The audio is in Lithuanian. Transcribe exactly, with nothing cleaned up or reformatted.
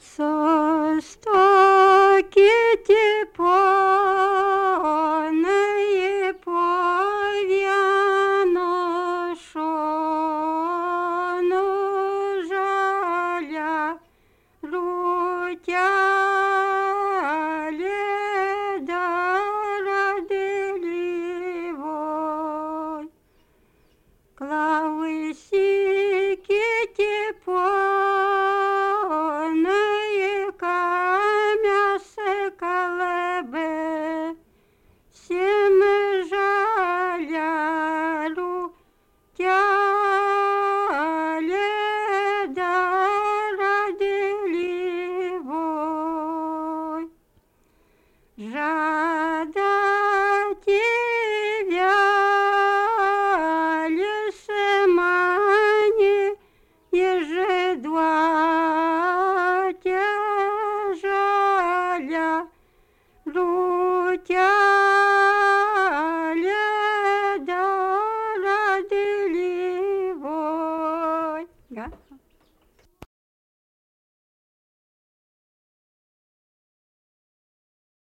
Sustokite ponai po vienu šonu žalia rūtelė dar alyvoj. Klausykite ponai, ką mes kalbėsim, žalia rūtelė dar alyvoj. Žada tėvelis mane išduoti žalią rūtelę.